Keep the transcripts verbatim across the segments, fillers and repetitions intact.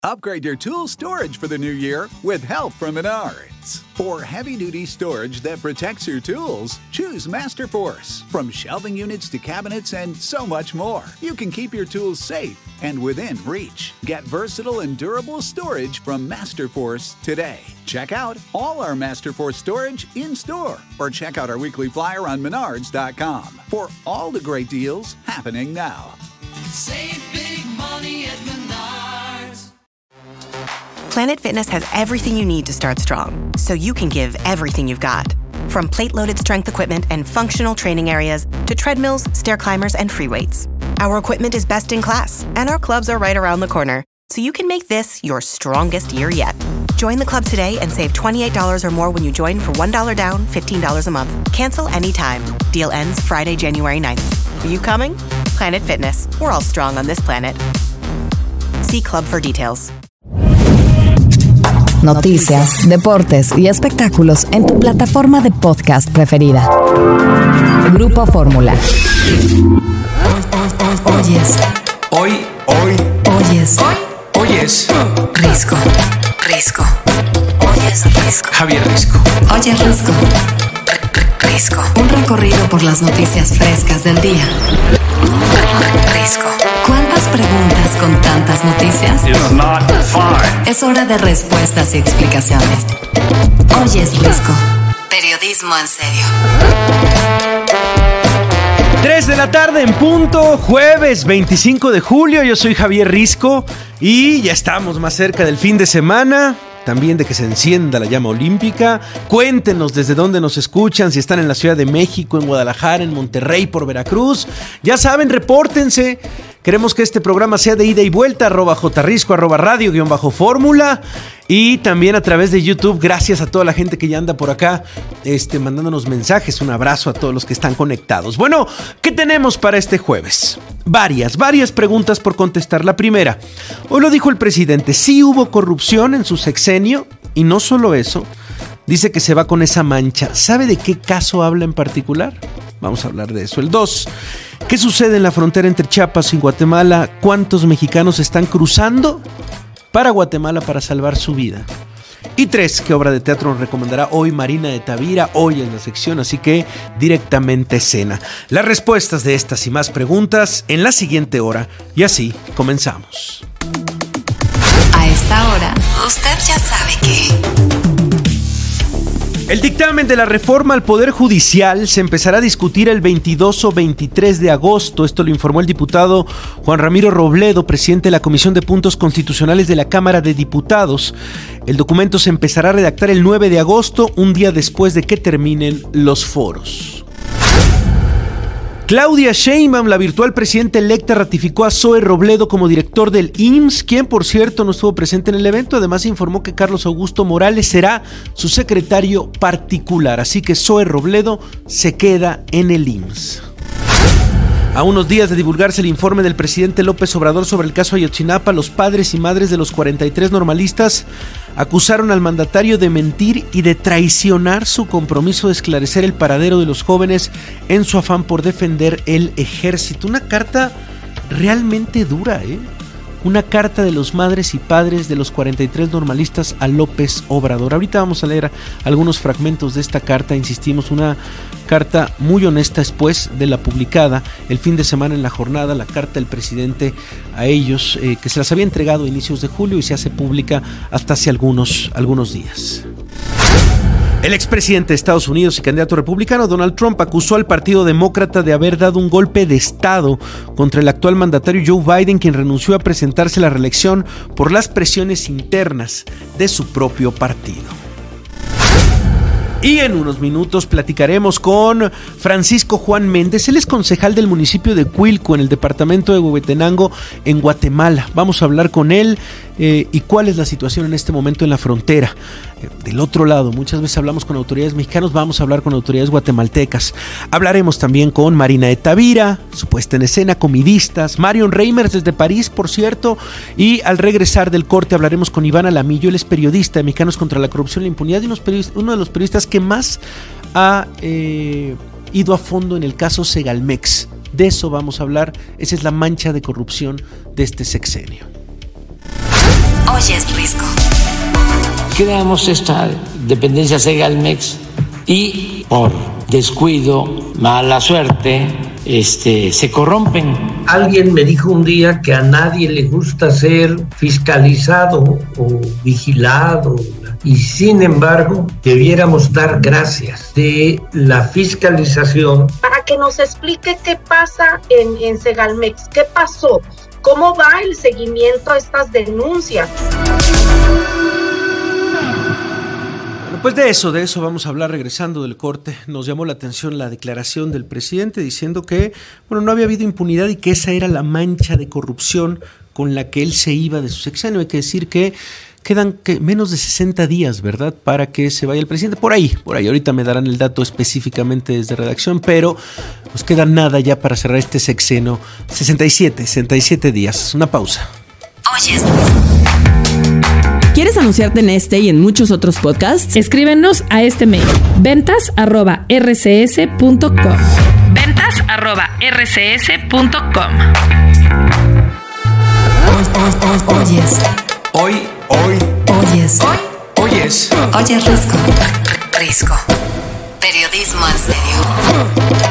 Upgrade your tool storage for the new year with help from Menards. For heavy-duty storage that protects your tools, choose Masterforce. From shelving units to cabinets and so much more, you can keep your tools safe and within reach. Get versatile and durable storage from Masterforce today. Check out all our Masterforce storage in-store or check out our weekly flyer on menards dot com for all the great deals happening now. Save big money at Menards. Planet Fitness has everything you need to start strong, so you can give everything you've got. From plate-loaded strength equipment and functional training areas to treadmills, stair climbers, and free weights. Our equipment is best in class, and our clubs are right around the corner, so you can make this your strongest year yet. Join the club today and save twenty-eight dollars or more when you join for one dollar down, fifteen dollars a month. Cancel anytime. Deal ends Friday, January ninth. Are you coming? Planet Fitness. We're all strong on this planet. See club for details. Noticias, deportes y espectáculos en tu plataforma de podcast preferida. Grupo Fórmula. Oyes. Hoy, hoy, Oyes. hoy, oyes. Risco. Risco. Oyes Risco. Javier Risco. Oyes Risco. Risco. Un recorrido por las noticias frescas del día. Risco. ¿Cuántas preguntas con tantas noticias? It's not fine. Es hora de respuestas y explicaciones. Oyes Risco. Periodismo en serio. tres de la tarde en punto, jueves veinticinco de julio. Yo soy Javier Risco y ya estamos más cerca del fin de semana. También de que se encienda la llama olímpica. Cuéntenos desde dónde nos escuchan, si están en la Ciudad de México, en Guadalajara, en Monterrey, por Veracruz. Ya saben, repórtense. Queremos que este programa sea de ida y vuelta, arroba jrisco, arroba radio, guión bajo fórmula. Y también a través de YouTube, gracias a toda la gente que ya anda por acá este, mandándonos mensajes. Un abrazo a todos los que están conectados. Bueno, ¿qué tenemos para este jueves? Varias, varias preguntas por contestar. La primera, hoy lo dijo el presidente, sí hubo corrupción en su sexenio. Y no solo eso, dice que se va con esa mancha. ¿Sabe de qué caso habla en particular? Vamos a hablar de eso. El dos, ¿qué sucede en la frontera entre Chiapas y Guatemala? ¿Cuántos mexicanos están cruzando para Guatemala para salvar su vida? Y tres, ¿qué obra de teatro nos recomendará hoy Marina de Tavira? Hoy en la sección, así que directamente escena. Las respuestas de estas y más preguntas en la siguiente hora. Y así comenzamos. A esta hora, usted ya sabe que... El dictamen de la reforma al Poder Judicial se empezará a discutir el veintidós o veintitrés de agosto. Esto lo informó el diputado Juan Ramiro Robledo, presidente de la Comisión de Puntos Constitucionales de la Cámara de Diputados. El documento se empezará a redactar el nueve de agosto, un día después de que terminen los foros. Claudia Sheinbaum, la virtual presidenta electa, ratificó a Zoe Robledo como director del I M S S, quien por cierto no estuvo presente en el evento. Además informó que Carlos Augusto Morales será su secretario particular, así que Zoe Robledo se queda en el I M S S. A unos días de divulgarse el informe del presidente López Obrador sobre el caso Ayotzinapa, los padres y madres de los cuarenta y tres normalistas acusaron al mandatario de mentir y de traicionar su compromiso de esclarecer el paradero de los jóvenes en su afán por defender el ejército. Una carta realmente dura, ¿eh? Una carta de los madres y padres de los cuarenta y tres normalistas a López Obrador. Ahorita vamos a leer algunos fragmentos de esta carta. Insistimos, una carta muy honesta después de la publicada el fin de semana en La Jornada, la carta del presidente a ellos, eh, que se las había entregado a inicios de julio y se hace pública hasta hace algunos, algunos días. El expresidente de Estados Unidos y candidato republicano Donald Trump acusó al Partido Demócrata de haber dado un golpe de Estado contra el actual mandatario Joe Biden, quien renunció a presentarse a la reelección por las presiones internas de su propio partido. Y en unos minutos platicaremos con Francisco Juan Méndez. Él es concejal del municipio de Cuilco, en el departamento de Huehuetenango, en Guatemala. Vamos a hablar con él eh, y cuál es la situación en este momento en la frontera. Eh, del otro lado, muchas veces hablamos con autoridades mexicanas, vamos a hablar con autoridades guatemaltecas. Hablaremos también con Marina de Tavira, su puesta en escena, comidistas, Marion Reimers desde París, por cierto. Y al regresar del corte hablaremos con Iván Alamillo. Él es periodista de Mexicanos contra la Corrupción y la Impunidad y uno de los periodistas que más ha eh, ido a fondo en el caso Segalmex. De eso vamos a hablar. Esa es la mancha de corrupción de este sexenio. Hoy es Risco. Creamos esta dependencia Segalmex y por descuido, mala suerte, este, se corrompen. Alguien me dijo un día que a nadie le gusta ser fiscalizado o vigilado, y sin embargo debiéramos dar gracias de la fiscalización. Para que nos explique qué pasa en, en Segalmex, qué pasó, cómo va el seguimiento a estas denuncias. Pues de eso, de eso vamos a hablar regresando del corte. Nos llamó la atención la declaración del presidente diciendo que, bueno, no había habido impunidad y que esa era la mancha de corrupción con la que él se iba de su sexenio. Hay que decir que quedan que menos de sesenta días, ¿verdad?, para que se vaya el presidente. Por ahí, por ahí. Ahorita me darán el dato específicamente desde redacción, pero pues queda nada ya para cerrar este sexenio. sesenta y siete, sesenta y siete días. Una pausa. Hoy es ¿Quieres anunciarte en este y en muchos otros podcasts? Escríbenos a este mail: ventas arroba r c s punto com. ventas arroba r c s punto com. Hoy, hoy, hoy, hoy es. Hoy, hoy, Hoy es. hoy, hoy es. Hoy es Risco. Risco. Periodismo en serio.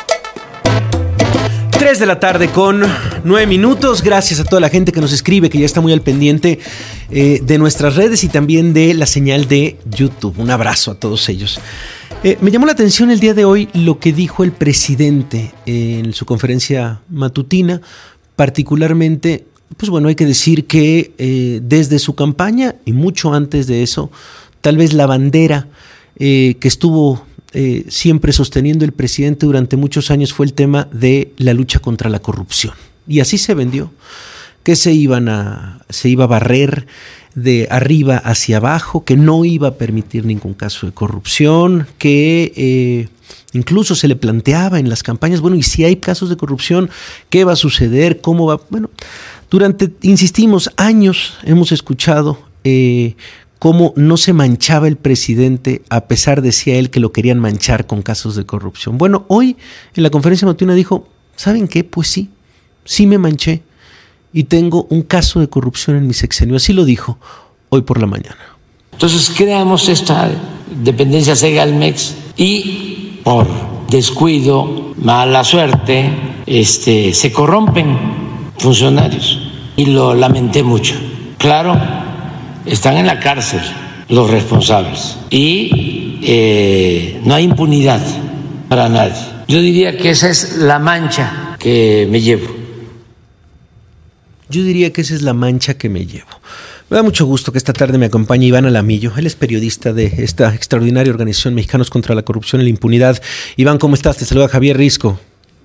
tres de la tarde con nueve minutos. Gracias a toda la gente que nos escribe, que ya está muy al pendiente eh, de nuestras redes y también de la señal de YouTube. Un abrazo a todos ellos. Eh, me llamó la atención el día de hoy lo que dijo el presidente en su conferencia matutina, particularmente, pues bueno, hay que decir que eh, desde su campaña y mucho antes de eso, tal vez la bandera eh, que estuvo Eh, siempre sosteniendo el presidente durante muchos años fue el tema de la lucha contra la corrupción. Y así se vendió, que se iban a, se iba a barrer de arriba hacia abajo, que no iba a permitir ningún caso de corrupción, que eh, incluso se le planteaba en las campañas, bueno, y si hay casos de corrupción, ¿qué va a suceder? ¿Cómo va? Bueno, durante, insistimos, años hemos escuchado eh, cómo no se manchaba el presidente, a pesar, decía él, que lo querían manchar con casos de corrupción. Bueno, hoy en la conferencia matutina dijo, ¿saben qué? Pues sí, sí me manché y tengo un caso de corrupción en mi sexenio. Así lo dijo hoy por la mañana. Entonces creamos esta dependencia Segalmex y por descuido, mala suerte, este, se corrompen funcionarios y lo lamenté mucho. Claro, están en la cárcel los responsables y eh, no hay impunidad para nadie. Yo diría que esa es la mancha que me llevo. Yo diría que esa es la mancha que me llevo. Me da mucho gusto que esta tarde me acompañe Iván Alamillo. Él es periodista de esta extraordinaria organización Mexicanos contra la Corrupción y la Impunidad. Iván, ¿cómo estás? Te saluda Javier Risco.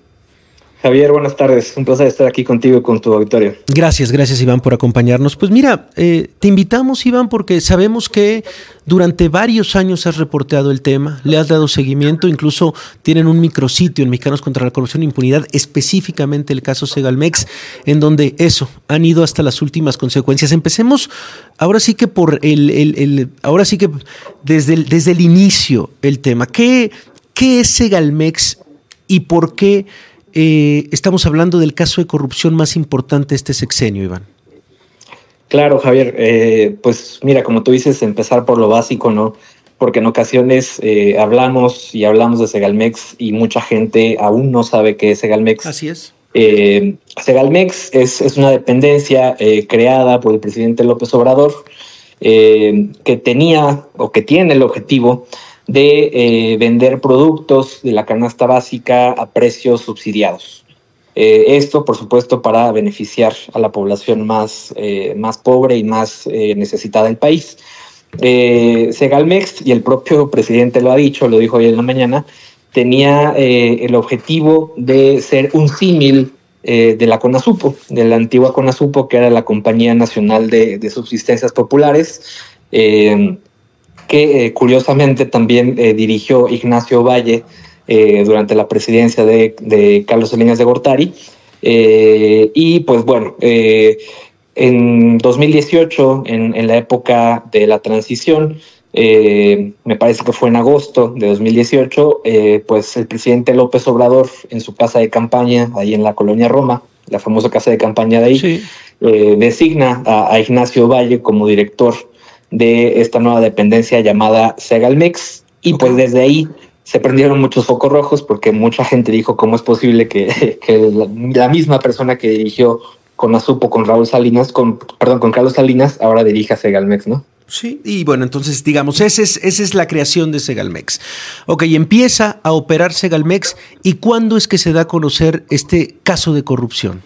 Javier, buenas tardes. Un placer estar aquí contigo y con tu auditorio. Gracias, gracias Iván por acompañarnos. Pues mira, eh, te invitamos, Iván, porque sabemos que durante varios años has reporteado el tema, le has dado seguimiento, incluso tienen un micrositio en Mexicanos contra la Corrupción e Impunidad, específicamente el caso Segalmex, en donde eso, han ido hasta las últimas consecuencias. Empecemos ahora sí que por el, el, el ahora sí que desde el, desde el inicio el tema. ¿Qué, qué es Segalmex y por qué Eh, estamos hablando del caso de corrupción más importante de este sexenio, Iván? Claro, Javier. Eh, pues mira, como tú dices, empezar por lo básico, ¿no? Porque en ocasiones eh, hablamos y hablamos de Segalmex y mucha gente aún no sabe qué es Segalmex. Así es. Eh, Segalmex es, es una dependencia eh, creada por el presidente López Obrador eh, que tenía o que tiene el objetivo de eh, vender productos de la canasta básica a precios subsidiados. Eh, esto, por supuesto, para beneficiar a la población más, eh, más pobre y más eh, necesitada del país. Eh, Segalmex, y el propio presidente lo ha dicho, lo dijo hoy en la mañana, tenía eh, el objetivo de ser un símil eh, de la CONASUPO, de la antigua CONASUPO, que era la Compañía Nacional de, de Subsistencias Populares, eh, que eh, curiosamente también eh, dirigió Ignacio Valle eh, durante la presidencia de, de Carlos Salinas de Gortari. Eh, y pues bueno, eh, en dos mil dieciocho, en, en la época de la transición, eh, me parece que fue en agosto de dos mil dieciocho, eh, pues el presidente López Obrador, en su casa de campaña, ahí en la colonia Roma, la famosa casa de campaña de ahí, sí. eh, designa a, a Ignacio Valle como director de esta nueva dependencia llamada Segalmex, y okay. pues desde ahí se prendieron muchos focos rojos porque mucha gente dijo cómo es posible que, que la, la misma persona que dirigió Conasupo con Raúl Salinas, con, perdón, con Carlos Salinas, ahora dirige a Segalmex, ¿no? Sí, y bueno, entonces digamos, esa es, esa es la creación de Segalmex. Ok, empieza a operar Segalmex, ¿y cuándo es que se da a conocer este caso de corrupción?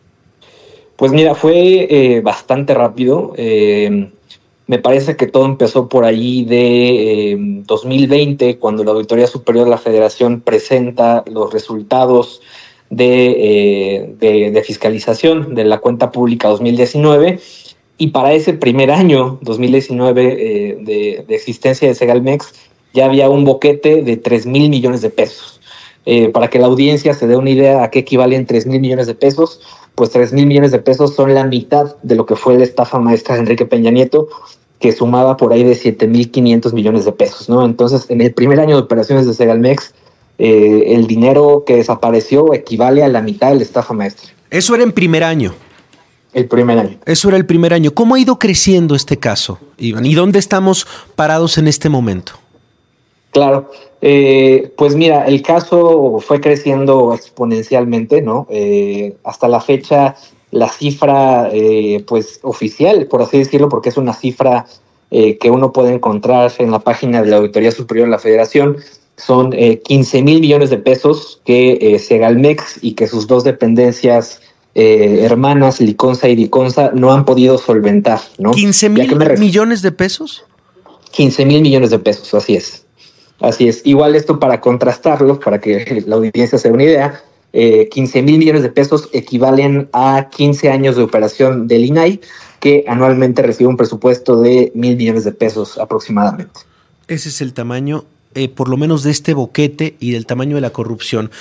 Pues mira, fue eh, bastante rápido. Eh, me parece que todo empezó por ahí de eh, dos mil veinte, cuando la Auditoría Superior de la Federación presenta los resultados de, eh, de, de fiscalización de la cuenta pública dos mil diecinueve. Y para ese primer año, dos mil diecinueve, eh, de, de existencia de Segalmex, ya había un boquete de tres mil millones de pesos. Eh, para que la audiencia se dé una idea a qué equivalen tres mil millones de pesos, pues tres mil millones de pesos son la mitad de lo que fue la estafa maestra de Enrique Peña Nieto, que sumaba por ahí de siete mil quinientos millones de pesos, ¿no? Entonces, en el primer año de operaciones de Segalmex, eh, el dinero que desapareció equivale a la mitad de la estafa maestra. Eso era en primer año. El primer año. Eso era el primer año. ¿Cómo ha ido creciendo este caso, Iván? ¿Y dónde estamos parados en este momento? Claro, eh, pues mira, el caso fue creciendo exponencialmente, ¿no? Eh, hasta la fecha, la cifra, eh, pues oficial, por así decirlo, porque es una cifra eh, que uno puede encontrar en la página de la Auditoría Superior de la Federación, son eh, quince mil millones de pesos que eh, Segalmex y que sus dos dependencias Eh, hermanas, Liconza y Diconsa, no han podido solventar, ¿no? ¿quince mil millones de pesos? quince mil millones de pesos, así es. Así es. Igual esto para contrastarlo, para que la audiencia se dé una idea, eh, quince mil millones de pesos equivalen a quince años de operación del I N A I, que anualmente recibe un presupuesto de mil millones de pesos aproximadamente. Ese es el tamaño, eh, por lo menos de este boquete y del tamaño de la corrupción.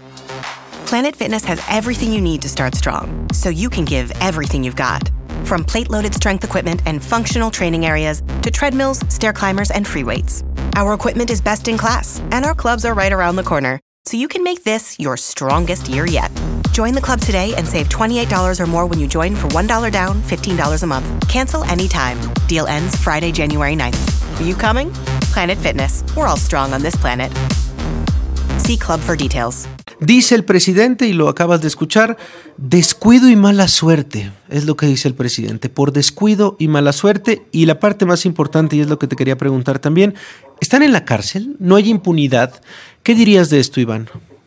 Planet Fitness has everything you need to start strong, so you can give everything you've got. From plate-loaded strength equipment and functional training areas to treadmills, stair climbers, and free weights. Our equipment is best in class, and our clubs are right around the corner, so you can make this your strongest year yet. Join the club today and save twenty-eight dollars or more when you join for one dollar down, fifteen dollars a month. Cancel anytime. Deal ends Friday, January ninth. Are you coming? Planet Fitness. We're all strong on this planet. See club for details. Dice el presidente, y lo acabas de escuchar, descuido y mala suerte, es lo que dice el presidente, por descuido y mala suerte. Y la parte más importante, y es lo que te quería preguntar también, ¿están en la cárcel? ¿No hay impunidad? ¿Qué dirías de esto, Iván?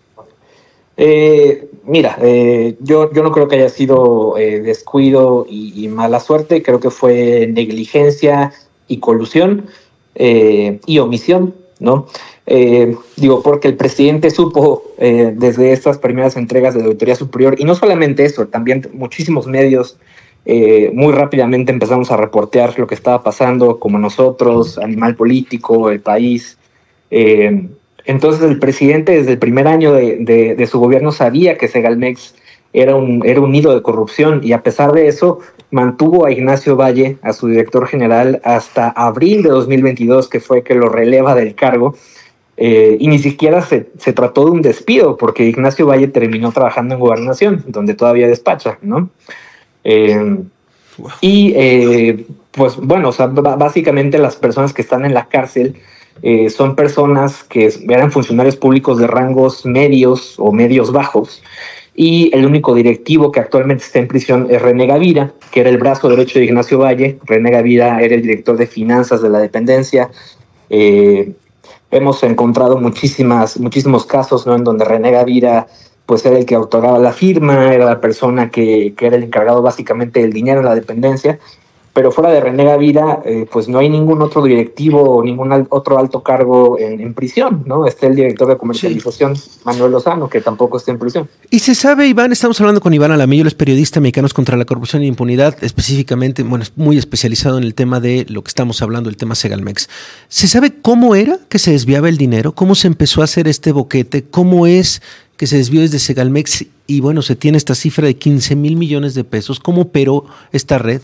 Eh, mira, eh, yo, yo no creo que haya sido eh, descuido y, y mala suerte, creo que fue negligencia y colusión eh, y omisión, ¿no? Eh, digo, porque el presidente supo eh, desde estas primeras entregas de la Auditoría Superior, y no solamente eso, también muchísimos medios eh, muy rápidamente empezamos a reportear lo que estaba pasando, como nosotros, Animal Político, El País. Eh, entonces el presidente desde el primer año de, de, de su gobierno sabía que Segalmex era un, era un nido de corrupción, y a pesar de eso mantuvo a Ignacio Valle, a su director general, hasta abril de dos mil veintidós, que fue que lo releva del cargo. Eh, y ni siquiera se, se trató de un despido, porque Ignacio Valle terminó trabajando en Gobernación, donde todavía despacha, ¿no? Eh, wow. Y eh, pues bueno, o sea, b- básicamente las personas que están en la cárcel eh, son personas que eran funcionarios públicos de rangos medios o medios bajos, y el único directivo que actualmente está en prisión es René Gavira, que era el brazo derecho de Ignacio Valle. René Gavira era el director de finanzas de la dependencia. Eh, Hemos encontrado muchísimas, muchísimos casos, ¿no?, en donde René Gavira pues era el que otorgaba la firma, era la persona que, que era el encargado básicamente del dinero en la dependencia. Pero fuera de René Gavira, eh, pues no hay ningún otro directivo o ningún al, otro alto cargo en, en prisión, ¿no? Está el director de comercialización, sí, Manuel Lozano, que tampoco está en prisión. Y se sabe, Iván, estamos hablando con Iván Alamillo, él es periodista, Mexicanos contra la Corrupción e Impunidad, específicamente, bueno, es muy especializado en el tema de lo que estamos hablando, el tema Segalmex. ¿Se sabe cómo era que se desviaba el dinero? ¿Cómo se empezó a hacer este boquete? ¿Cómo es que se desvió desde Segalmex? Y bueno, se tiene esta cifra de quince mil millones de pesos. ¿Cómo operó esta red?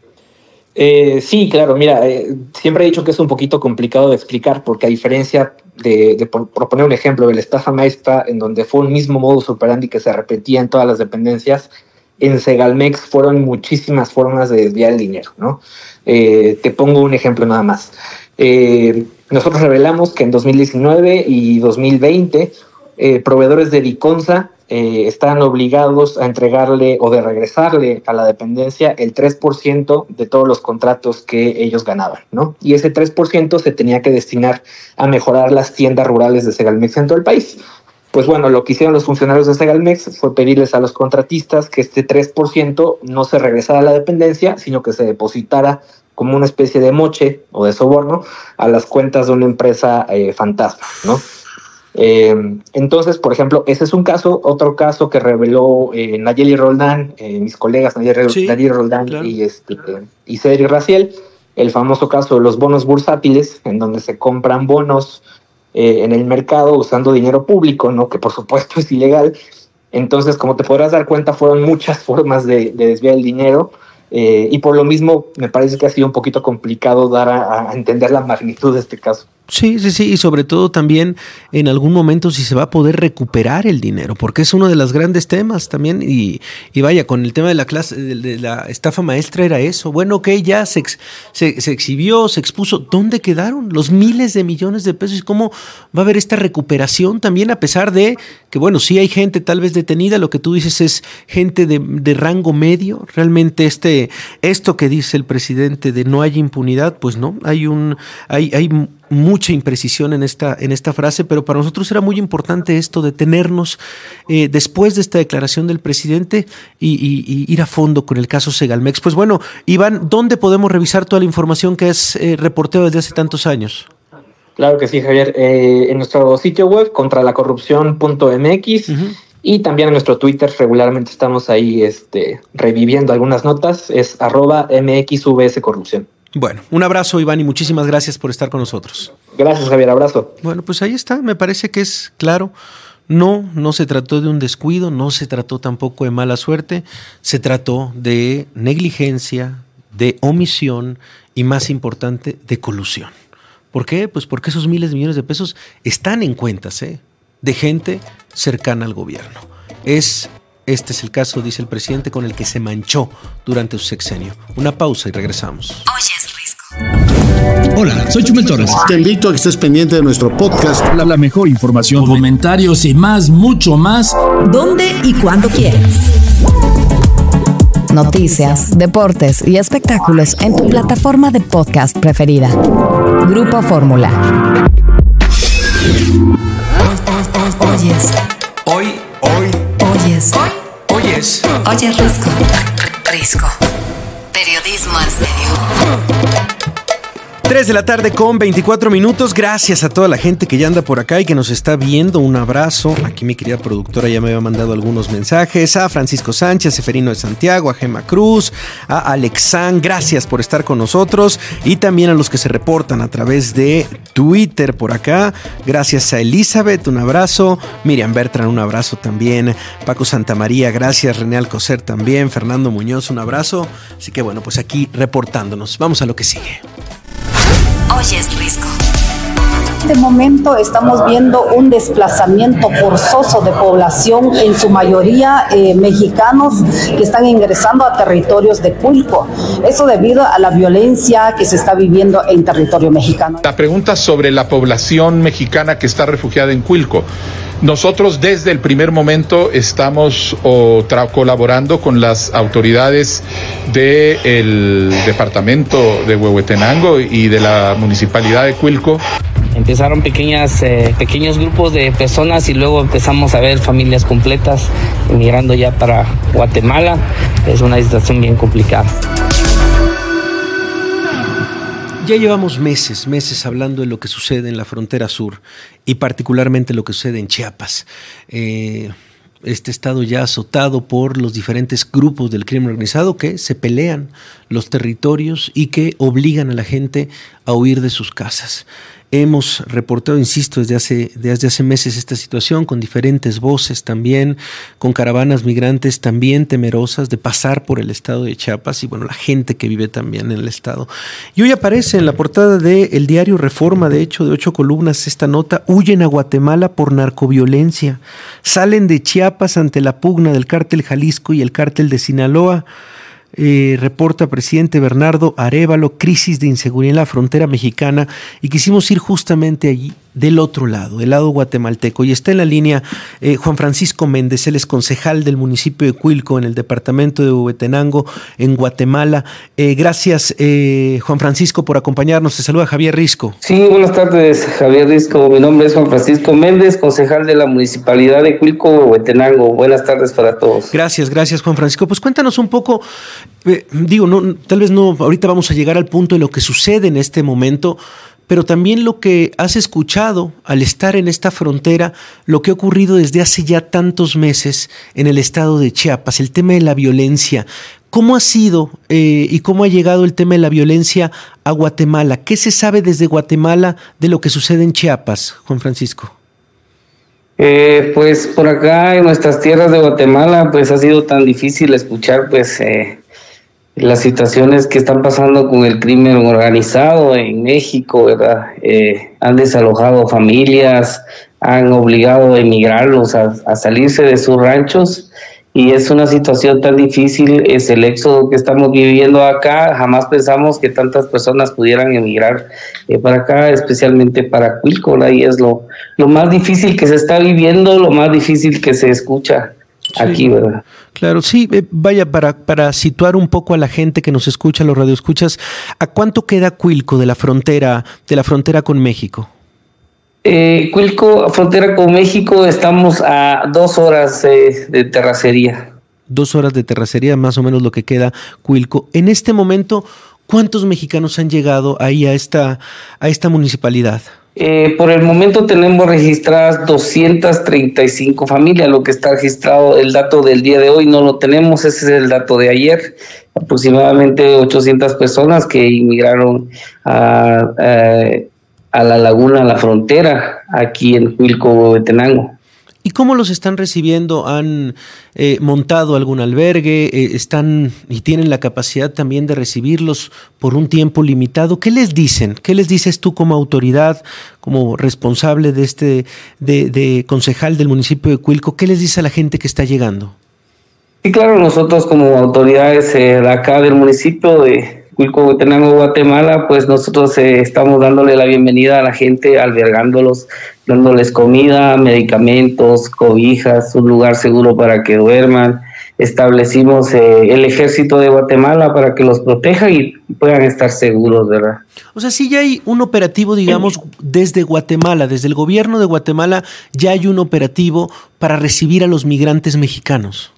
Eh, sí, claro, mira, eh, siempre he dicho que es un poquito complicado de explicar, porque a diferencia de, de por, por poner un ejemplo, de la estafa maestra, en donde fue un mismo modus operandi que se repetía en todas las dependencias, en Segalmex fueron muchísimas formas de desviar el dinero, ¿no? Eh, te pongo un ejemplo nada más. Eh, nosotros revelamos que en dos mil diecinueve y dos mil veinte eh, proveedores de Liconza eh, estaban obligados a entregarle o de regresarle a la dependencia el tres por ciento de todos los contratos que ellos ganaban, ¿no? Y ese tres por ciento se tenía que destinar a mejorar las tiendas rurales de Segalmex en todo el país. Pues bueno, lo que hicieron los funcionarios de Segalmex fue pedirles a los contratistas que este tres por ciento no se regresara a la dependencia, sino que se depositara como una especie de moche o de soborno a las cuentas de una empresa eh, fantasma, ¿no? Eh, entonces, por ejemplo, ese es un caso. Otro caso que reveló eh, Nayeli Roldán, eh, mis colegas Nayeli, sí, Nayeli Roldán claro. y, este, y Cedric Raciel, el famoso caso de los bonos bursátiles, en donde se compran bonos eh, en el mercado usando dinero público, ¿no? Que por supuesto es ilegal. Entonces, como te podrás dar cuenta, fueron muchas formas de, de desviar el dinero. Eh, y por lo mismo me parece que ha sido un poquito complicado dar a, a entender la magnitud de este caso. Sí, sí, sí, y sobre todo también en algún momento si se va a poder recuperar el dinero, porque es uno de los grandes temas también, y, y vaya, con el tema de la clase, de, de la estafa maestra era eso. Bueno, ok, ya se, ex, se, se exhibió, se expuso, ¿dónde quedaron los miles de millones de pesos? ¿Y cómo va a haber esta recuperación también, a pesar de que, bueno, sí hay gente tal vez detenida, lo que tú dices es gente de, de rango medio? Realmente este, esto que dice el presidente de no hay impunidad, pues no, hay un, hay, hay mucha imprecisión en esta, en esta frase, pero para nosotros era muy importante esto, detenernos eh, después de esta declaración del presidente y, y, y ir a fondo con el caso Segalmex. Pues bueno, Iván, ¿dónde podemos revisar toda la información que es eh, reporteo desde hace tantos años? Claro que sí, Javier. Eh, en nuestro sitio web, contra la corrupción punto m x, uh-huh. y también en nuestro Twitter, regularmente estamos ahí este, reviviendo algunas notas, es arroba mxvscorrupción. Bueno, un abrazo, Iván, y muchísimas gracias por estar con nosotros. Gracias, Javier, abrazo. Bueno, pues ahí está, me parece que es claro. No, no se trató de un descuido, no se trató tampoco de mala suerte, se trató de negligencia, de omisión y, más importante, de colusión. ¿Por qué? Pues porque esos miles de millones de pesos están en cuentas, ¿eh? de gente cercana al gobierno. Es... Este es el caso, dice el presidente, con el que se manchó durante su sexenio. Una pausa y regresamos. Oye, Risco. Hola, soy Chumel Torres. Te invito a que estés pendiente de nuestro podcast. La, la mejor información, comentarios y más, mucho más. ¿Dónde y cuándo quieras? Noticias, deportes y espectáculos en tu plataforma de podcast preferida. Grupo Fórmula. Oyes. Hoy, hoy. Oyes. Hoy. Oyes. Oyes Risco. Risco. Periodismo en serio. tres de la tarde con veinticuatro minutos. Gracias a toda la gente que ya anda por acá y que nos está viendo. Un abrazo. Aquí mi querida productora ya me había mandado algunos mensajes. A Francisco Sánchez, Seferino de Santiago, a Gema Cruz, a Alexán. Gracias por estar con nosotros. Y también a los que se reportan a través de Twitter por acá. Gracias a Elizabeth, un abrazo. Miriam Bertrand, un abrazo también. Paco Santamaría, gracias. René Alcocer también. Fernando Muñoz, un abrazo. Así que bueno, pues aquí reportándonos. Vamos a lo que sigue. Oyes Risco. De momento estamos viendo un desplazamiento forzoso de población, en su mayoría eh, mexicanos, que están ingresando a territorios de Cuilco. Eso debido a la violencia que se está viviendo en territorio mexicano. La pregunta sobre la población mexicana que está refugiada en Cuilco. Nosotros desde el primer momento estamos o, tra- colaborando con las autoridades del departamento de Huehuetenango y de la municipalidad de Cuilco. Empezaron pequeñas, eh, pequeños grupos de personas y luego empezamos a ver familias completas emigrando ya para Guatemala. Es una situación bien complicada. Ya llevamos meses, meses hablando de lo que sucede en la frontera sur y particularmente lo que sucede en Chiapas. Eh, este estado ya azotado por los diferentes grupos del crimen organizado que se pelean los territorios y que obligan a la gente a huir de sus casas. hemos reportado, insisto, desde hace, desde hace meses esta situación, con diferentes voces también, con caravanas migrantes también temerosas de pasar por el estado de Chiapas y bueno, la gente que vive también en el estado. Y hoy aparece en la portada del diario Reforma, de hecho, de ocho columnas, esta nota: huyen a Guatemala por narcoviolencia, salen de Chiapas ante la pugna del cártel Jalisco y el cártel de Sinaloa. Eh, reporta presidente Bernardo Arévalo, crisis de inseguridad en la frontera mexicana, y quisimos ir justamente allí, del otro lado, del lado guatemalteco. Y está en la línea eh, Juan Francisco Méndez, él es concejal del municipio de Cuilco en el departamento de Huehuetenango, en Guatemala. Eh, gracias eh, Juan Francisco por acompañarnos. Te saluda Javier Risco. Sí, buenas tardes, Javier Risco. Mi nombre es Juan Francisco Méndez, concejal de la municipalidad de Cuilco, Huehuetenango. Buenas tardes para todos. Gracias, gracias Juan Francisco. Pues cuéntanos un poco, eh, digo, no, tal vez no, ahorita vamos a llegar al punto de lo que sucede en este momento, pero también lo que has escuchado al estar en esta frontera, lo que ha ocurrido desde hace ya tantos meses en el estado de Chiapas, el tema de la violencia. ¿Cómo ha sido eh, y cómo ha llegado el tema de la violencia a Guatemala? ¿Qué se sabe desde Guatemala de lo que sucede en Chiapas, Juan Francisco? Eh, pues por acá en nuestras tierras de Guatemala, pues ha sido tan difícil escuchar pues eh, las situaciones que están pasando con el crimen organizado en México, ¿verdad? Eh, han desalojado familias, han obligado a emigrarlos a, a salirse de sus ranchos, y es una situación tan difícil, es el éxodo que estamos viviendo acá. Jamás pensamos que tantas personas pudieran emigrar eh, para acá, especialmente para Cuilco, ¿verdad? Y es lo, lo más difícil que se está viviendo, lo más difícil que se escucha aquí, sí, ¿verdad? Claro, sí, eh, vaya, para, para situar un poco a la gente que nos escucha, los radioescuchas, ¿a cuánto queda Cuilco de la frontera, de la frontera con México? Eh, Cuilco, frontera con México, estamos a dos horas eh, de terracería. Dos horas de terracería, más o menos lo que queda Cuilco. En este momento, ¿cuántos mexicanos han llegado ahí a esta, a esta municipalidad? Eh, por el momento tenemos registradas doscientas treinta y cinco familias, lo que está registrado. El dato del día de hoy no lo tenemos, ese es el dato de ayer. Aproximadamente ochocientas personas que inmigraron a, a, a la laguna, a la frontera, aquí en Cuilco, Huehuetenango. ¿Y cómo los están recibiendo? ¿Han eh, montado algún albergue? Eh, ¿Están y tienen la capacidad también de recibirlos por un tiempo limitado? ¿Qué les dicen? ¿Qué les dices tú como autoridad, como responsable de este, de, de concejal del municipio de Cuilco? ¿Qué les dice a la gente que está llegando? Sí, claro, nosotros como autoridades eh, de acá del municipio de Cuilco, Huehuetenango, Guatemala, pues nosotros eh, estamos dándole la bienvenida a la gente, albergándolos, dándoles comida, medicamentos, cobijas, un lugar seguro para que duerman. Establecimos eh, el ejército de Guatemala para que los proteja y puedan estar seguros, ¿verdad? O sea, sí ya hay un operativo, digamos, desde Guatemala, desde el gobierno de Guatemala, ya hay un operativo para recibir a los migrantes mexicanos.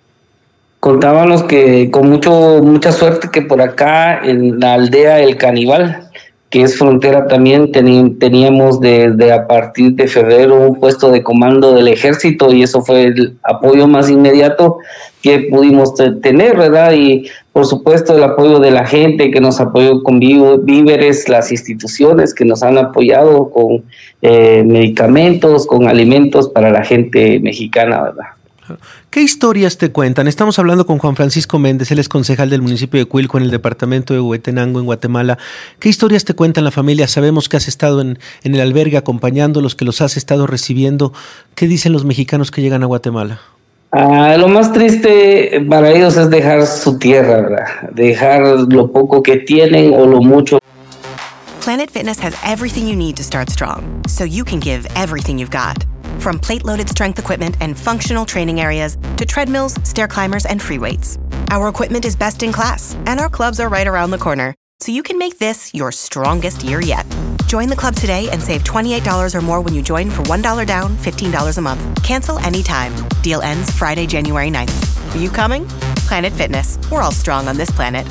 Contábamos que con mucho mucha suerte que por acá en la aldea El Canibal, que es frontera también, teni- teníamos desde a partir de febrero un puesto de comando del ejército, y eso fue el apoyo más inmediato que pudimos t- tener, ¿verdad? Y por supuesto el apoyo de la gente que nos apoyó con víveres, las instituciones que nos han apoyado con eh, medicamentos, con alimentos para la gente mexicana, ¿verdad? ¿Qué historias te cuentan? Estamos hablando con Juan Francisco Méndez, él es concejal del municipio de Cuilco en el departamento de Huehuetenango, en Guatemala. ¿Qué historias te cuentan la familia? Sabemos que has estado en, en el albergue acompañándolos, que los has estado recibiendo. ¿Qué dicen los mexicanos que llegan a Guatemala? Ah, lo más triste para ellos es dejar su tierra, ¿verdad? Dejar lo poco que tienen o lo mucho. Planet Fitness has everything you need to start strong, so you can give everything you've got. From plate-loaded strength equipment and functional training areas to treadmills, stair climbers, and free weights. Our equipment is best in class, and our clubs are right around the corner, so you can make this your strongest year yet. Join the club today and save twenty-eight dollars or more when you join for one dollar down, fifteen dollars a month. Cancel anytime. Deal ends Friday, January ninth. Are you coming? Planet Fitness. We're all strong on this planet.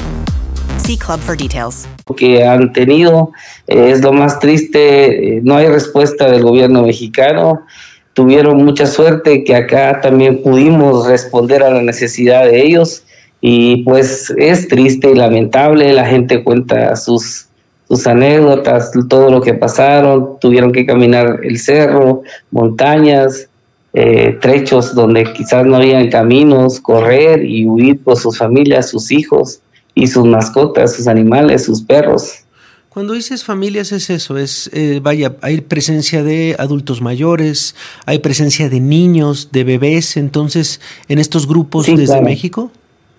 See club for details. Que han tenido, eh, es lo más triste, eh, no hay respuesta del gobierno mexicano. Tuvieron mucha suerte que acá también pudimos responder a la necesidad de ellos, y pues es triste y lamentable. La gente cuenta sus sus anécdotas, todo lo que pasaron. Tuvieron que caminar el cerro, montañas, eh, trechos donde quizás no habían caminos, correr y huir por sus familias, sus hijos y sus mascotas, sus animales, sus perros. Cuando dices familias es eso, es eh, vaya, hay presencia de adultos mayores, hay presencia de niños, de bebés, entonces, en estos grupos sí, desde claro. México.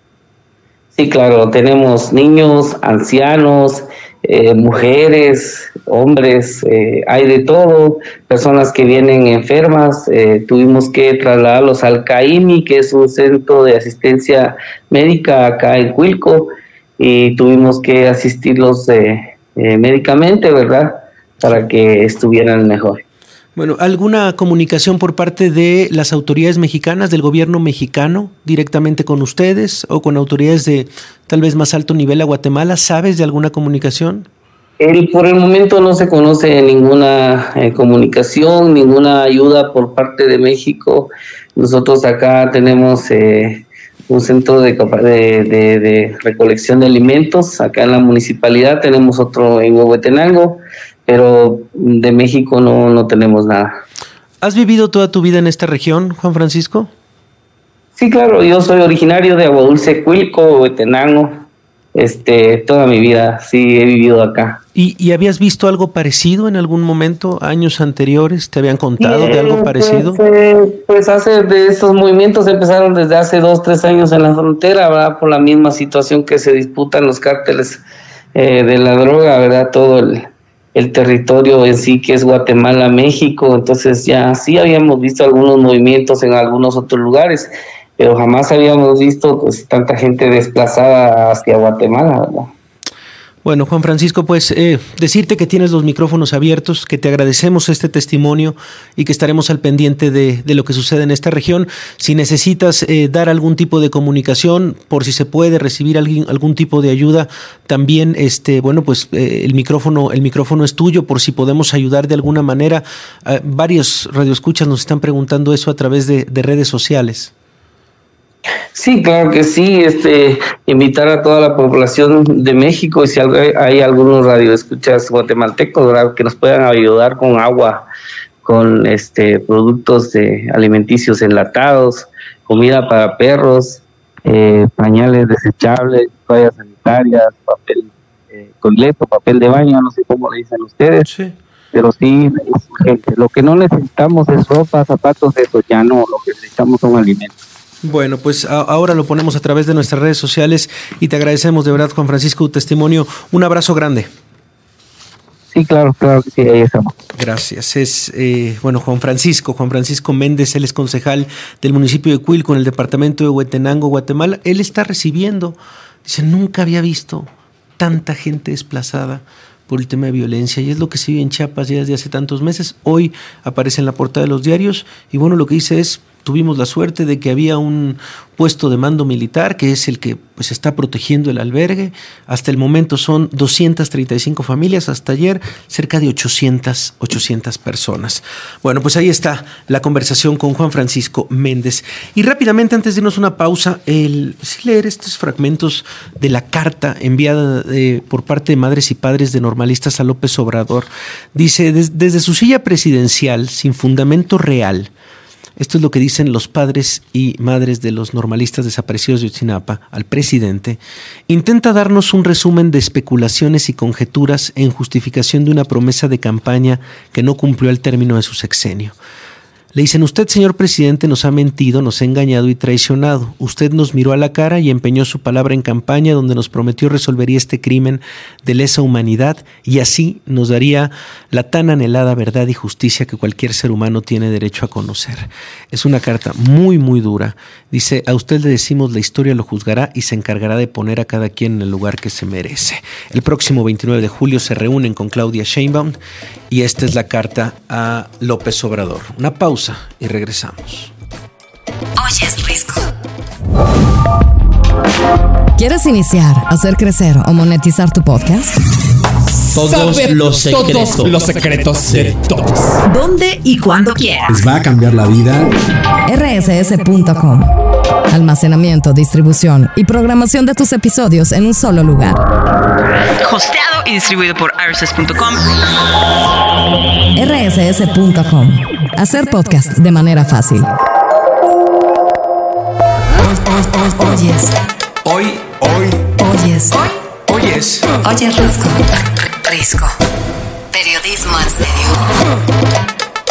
Sí, claro, tenemos niños, ancianos, eh, mujeres, hombres, eh, hay de todo, personas que vienen enfermas, eh, tuvimos que trasladarlos al CAIMI, que es un centro de asistencia médica acá en Cuilco, y tuvimos que asistirlos eh, Eh, médicamente, ¿verdad? Para que estuvieran mejor. Bueno, ¿alguna comunicación por parte de las autoridades mexicanas, del gobierno mexicano, directamente con ustedes o con autoridades de tal vez más alto nivel a Guatemala? ¿Sabes de alguna comunicación? El, por el momento no se conoce ninguna eh, comunicación, ninguna ayuda por parte de México. Nosotros acá tenemos eh, un centro de, de, de, de recolección de alimentos. Acá en la municipalidad tenemos otro en Huehuetenango, pero de México no, no tenemos nada. ¿Has vivido toda tu vida en esta región, Juan Francisco? Sí, claro, yo soy originario de Aguadulce, Cuilco, Huehuetenango. Este, toda mi vida sí he vivido acá. ¿Y, y habías visto algo parecido en algún momento, años anteriores? ¿Te habían contado sí, de algo parecido? Pues, eh, pues hace de estos movimientos empezaron desde hace dos, tres años en la frontera, ¿verdad? Por la misma situación que se disputan los cárteles eh, de la droga, ¿verdad? Todo el, el territorio en sí que es Guatemala, México. Entonces ya sí habíamos visto algunos movimientos en algunos otros lugares, pero jamás habíamos visto pues tanta gente desplazada hacia Guatemala, ¿verdad? Bueno, Juan Francisco, pues eh, decirte que tienes los micrófonos abiertos, que te agradecemos este testimonio y que estaremos al pendiente de, de lo que sucede en esta región. Si necesitas eh, dar algún tipo de comunicación, por si se puede recibir alguien, algún tipo de ayuda, también, este, bueno, pues eh, el micrófono, el micrófono es tuyo, por si podemos ayudar de alguna manera. Eh, varios radioescuchas nos están preguntando eso a través de, de redes sociales. Sí, claro que sí, este, invitar a toda la población de México, y si hay algunos radioescuchas guatemaltecos, ¿verdad?, que nos puedan ayudar con agua, con este productos de alimenticios enlatados, comida para perros, eh, pañales desechables, toallas sanitarias, papel eh, completo, papel de baño, no sé cómo le dicen ustedes. Sí. Pero sí, es urgente. Lo que no necesitamos es ropa, zapatos, eso ya no, lo que necesitamos son alimentos. Bueno, pues a, ahora lo ponemos a través de nuestras redes sociales y te agradecemos de verdad, Juan Francisco, tu testimonio. Un abrazo grande. Sí, claro, claro que sí, ahí estamos. Gracias. Es, eh, bueno, Juan Francisco, Juan Francisco Méndez, él es concejal del municipio de Cuilco en el departamento de Huehuetenango, Guatemala. Él está recibiendo, dice, nunca había visto tanta gente desplazada por el tema de violencia, y es lo que se vive en Chiapas ya desde hace tantos meses. Hoy aparece en la portada de los diarios y bueno, lo que dice es, tuvimos la suerte de que había un puesto de mando militar que es el que pues está protegiendo el albergue. Hasta el momento son doscientas treinta y cinco familias, hasta ayer cerca de ochocientas, ochocientas personas. Bueno, pues ahí está la conversación con Juan Francisco Méndez. Y rápidamente, antes de irnos una pausa, el sí leer estos fragmentos de la carta enviada de, por parte de madres y padres de normalistas a López Obrador. Dice, des, desde su silla presidencial, sin fundamento real, esto es lo que dicen los padres y madres de los normalistas desaparecidos de Ayotzinapa al presidente, intenta darnos un resumen de especulaciones y conjeturas en justificación de una promesa de campaña que no cumplió al término de su sexenio. Le dicen, usted, señor presidente, nos ha mentido, nos ha engañado y traicionado. Usted nos miró a la cara y empeñó su palabra en campaña donde nos prometió resolvería este crimen de lesa humanidad y así nos daría la tan anhelada verdad y justicia que cualquier ser humano tiene derecho a conocer. Es una carta muy, muy dura. Dice, a usted le decimos, la historia lo juzgará y se encargará de poner a cada quien en el lugar que se merece. El próximo veintinueve de julio se reúnen con Claudia Sheinbaum y esta es la carta a López Obrador. Una pausa y regresamos. Oyes Risco. ¿Quieres iniciar, hacer crecer o monetizar tu podcast? Todos Saber los secretos. Todos los secretos de todos. ¿Dónde y cuándo quieras? Les va a cambiar la vida. R S S punto com. Almacenamiento, distribución y programación de tus episodios en un solo lugar. Hosteado y distribuido por r s s punto com. R S S punto com. Hacer podcast de manera fácil. Oyes. Hoy, hoy, Oyes. oyes. Oyes Risco. Risco. Periodismo en serio.